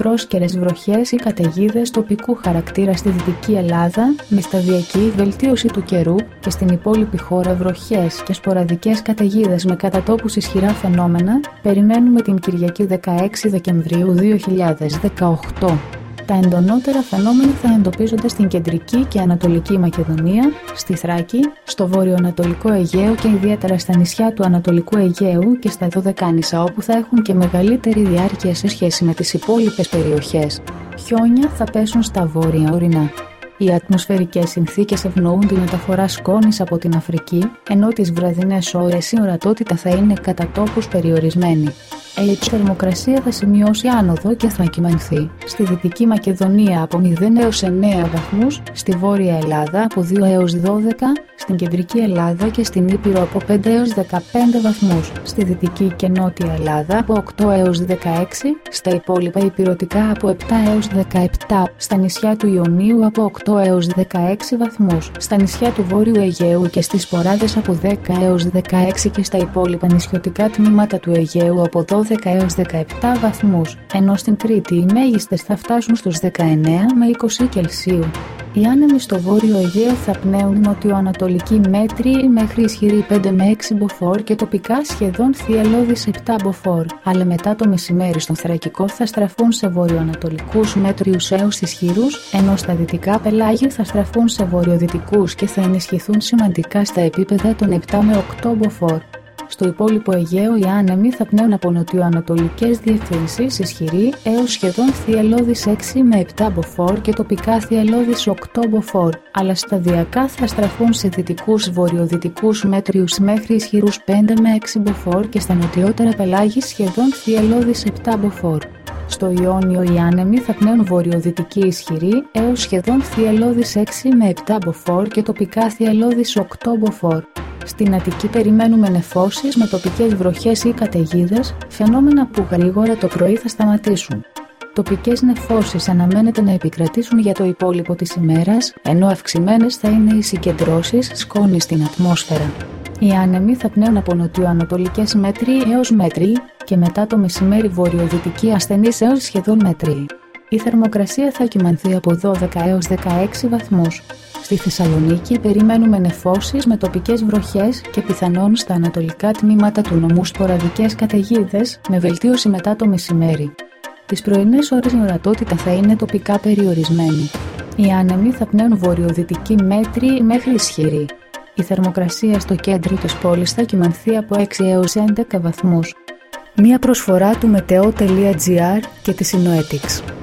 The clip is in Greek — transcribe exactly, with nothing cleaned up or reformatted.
πρόσκαιρες βροχές ή καταιγίδες τοπικού χαρακτήρα στη Δυτική Ελλάδα, με σταδιακή βελτίωση του καιρού, και στην υπόλοιπη χώρα βροχές και σποραδικές καταιγίδες με κατά τόπους ισχυρά φαινόμενα, περιμένουμε την Κυριακή δεκαέξι Δεκεμβρίου δύο χιλιάδες δεκαοκτώ. Τα εντονότερα φαινόμενα θα εντοπίζονται στην κεντρική και ανατολική Μακεδονία, στη Θράκη, στο βόρειο-ανατολικό Αιγαίο και ιδιαίτερα στα νησιά του Ανατολικού Αιγαίου και στα Δωδεκάνησα, όπου θα έχουν και μεγαλύτερη διάρκεια σε σχέση με τις υπόλοιπες περιοχές. Χιόνια θα πέσουν στα βόρεια ορεινά. Οι ατμοσφαιρικές συνθήκες ευνοούν τη μεταφορά σκόνης από την Αφρική, ενώ τις βραδινές ώρες η ορατότητα θα είναι κατά τόπους περιορισμένη. Η θερμοκρασία θα σημειώσει άνοδο και θα κυμανθεί στη Δυτική Μακεδονία από μηδέν έως εννέα βαθμούς, στη Βόρεια Ελλάδα από δύο έως δώδεκα, στην Κεντρική Ελλάδα και στην Ήπειρο από πέντε έως δεκαπέντε βαθμούς, στη Δυτική και Νότια Ελλάδα από οκτώ έως δεκαέξι, στα υπόλοιπα υπηρετικά από επτά έως δεκαεπτά, στα νησιά του Ιωνίου από οκτώ έως δεκαέξι βαθμούς, στα νησιά του Βόρειου Αιγαίου και στις Ποράδες από δέκα έως δεκαέξι και στα υπόλοιπα νησιωτικά τμήματα του Αιγαίου από δώδεκα έως δεκαεπτά βαθμούς, ενώ στην Κρήτη οι μέγιστες θα φτάσουν στους δεκαεννέα με είκοσι Κελσίου. Οι άνεμοι στο Βόρειο Αιγαίο θα πνέουν νοτιοανατολική μέτρη μέχρι ισχυρή πέντε με έξι μποφόρ και τοπικά σχεδόν θυελλώδης επτά μποφόρ, αλλά μετά το μεσημέρι στον Θρακικό θα στραφούν σε βορειοανατολικούς μέτριους έως ισχυρούς, ενώ στα δυτικά πελάγια θα στραφούν σε βορειοδυτικούς και θα ενισχυθούν σημαντικά στα επίπεδα των επτά με οκτώ μποφόρ. Στο υπόλοιπο Αιγαίο οι άνεμοι θα πνέουν από νοτιοανατολικές διευθύνσεις ισχυροί έως σχεδόν θυελλώδης έξι με επτά μποφόρ και τοπικά θυελλώδης οκτώ μποφόρ, αλλά σταδιακά θα στραφούν σε δυτικούς βορειοδυτικούς μέτριους μέχρι ισχυρούς πέντε με έξι μποφόρ και στα νοτιότερα πελάγια σχεδόν θυελλώδης επτά μποφόρ. Στο Ιόνιο οι άνεμοι θα πνέουν βορειοδυτικοί ισχυροί έως σχεδόν θυελλώδης έξι με επτά μποφόρ και τοπικά θυελλώδης οκτώ μποφόρ. Στην Αττική περιμένουμε νεφώσεις με τοπικές βροχές ή καταιγίδες, φαινόμενα που γρήγορα το πρωί θα σταματήσουν. Τοπικές νεφώσεις αναμένεται να επικρατήσουν για το υπόλοιπο της ημέρας, ενώ αυξημένες θα είναι οι συγκεντρώσεις σκόνης στην ατμόσφαιρα. Οι άνεμοι θα πνέουν από νοτιοανατολικές μέτροι έως μέτροι και μετά το μεσημέρι βορειοδυτική ασθενής έως σχεδόν μέτρη. Η θερμοκρασία θα κυμανθεί από δώδεκα έως δεκαέξι βαθμούς. Στη Θεσσαλονίκη περιμένουμε νεφώσεις με τοπικές βροχές και πιθανόν στα ανατολικά τμήματα του νομού σποραδικές καταιγίδες με βελτίωση μετά το μεσημέρι. Τις πρωινές ώρες η ορατότητα θα είναι τοπικά περιορισμένη. Οι άνεμοι θα πνέουν βορειοδυτική μέτρη μέχρι ισχυρή. Η θερμοκρασία στο κέντρο της πόλης θα κυμανθεί από έξι έως έντεκα βαθμούς. Μία προσφορά του μετεό τελεία τζι άρ και της Synoetics.